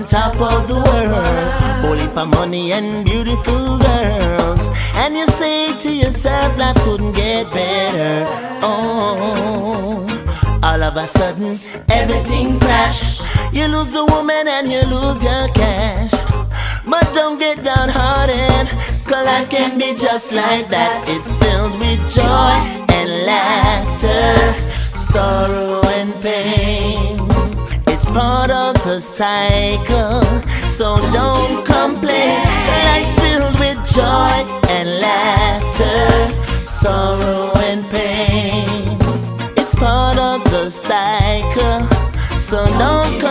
on top of the world, whole heap of money and beautiful girls, and you say to yourself life couldn't get better. Oh, all of a sudden everything crash. You lose the woman and you lose your cash. But don't get downhearted, 'cause life can be just like that. It's filled with joy and laughter, sorrow and pain. It's part of the cycle, so don't complain. Life's filled with joy and laughter, sorrow and pain. It's part of the cycle, so don't complain.